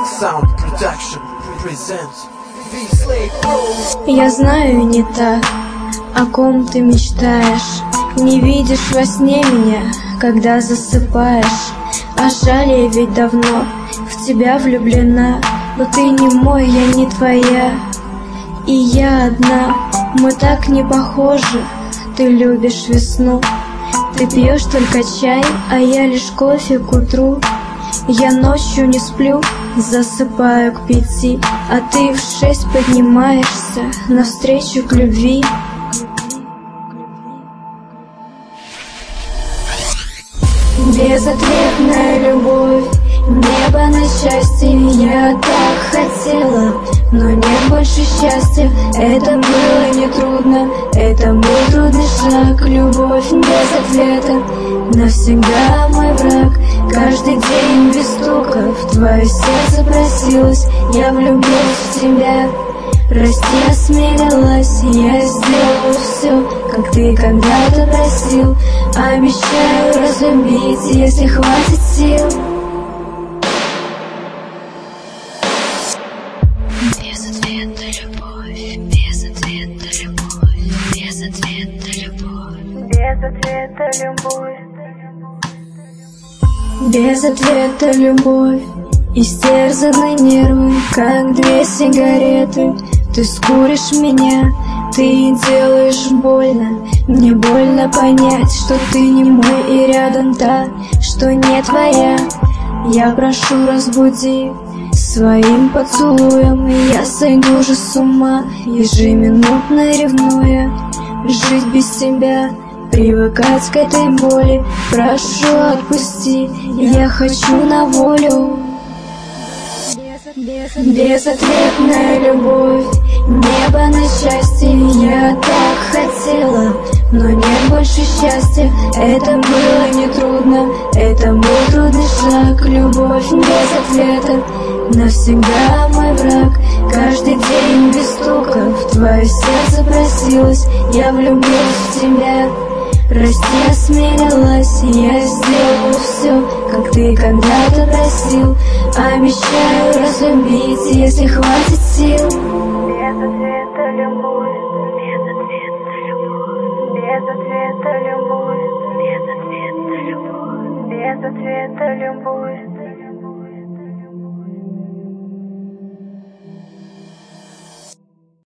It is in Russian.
Sound Production presents V-Slave Pro. Я знаю не так, о ком ты мечтаешь. Не видишь во сне меня, когда засыпаешь. А жаль, я ведь давно в тебя влюблена. Но ты не мой, я не твоя, и я одна. Мы так не похожи. Ты любишь весну, ты пьешь только чай, а я лишь кофе к утру. Я ночью не сплю, засыпаю к 5, а ты в 6 поднимаешься навстречу к любви. Безответная любовь, небо на счастье, я так хотела, но нет больше счастья. Это было нетрудно, это был трудный шаг. Любовь без ответа, навсегда мой враг. Каждый день без стука в твое сердце просилась. Я влюбилась в тебя, прости, осмелилась. Я сделаю все, как ты когда-то просил. Обещаю разлюбить, если хватит сил. Безответная любовь, безответная любовь, безответная любовь, безответная любовь. Безответная любовь, истерзаны нервы, как 2 сигареты. Ты скуришь меня, ты делаешь больно. Мне больно понять, что ты не мой, и рядом та, что не твоя. Я прошу, разбуди своим поцелуем, и я сойду же с ума, ежеминутно ревнуя. Жить без тебя, привыкать к этой боли. Прошу, отпусти, я хочу на волю. Безответная любовь, небо на счастье, я так хотела, но нет больше счастья. Это было нетрудно, это был трудный шаг. Любовь без ответа, навсегда мой враг. Каждый день без стука в твое сердце просилась. Я влюбилась в тебя, прости, осмелилась. Я сделаю все, как ты когда-то просил. Обещаю разлюбить, если хватит сил. Безответная любовь, безответная любовь, безответная любовь, безответная любовь, безответная любовь.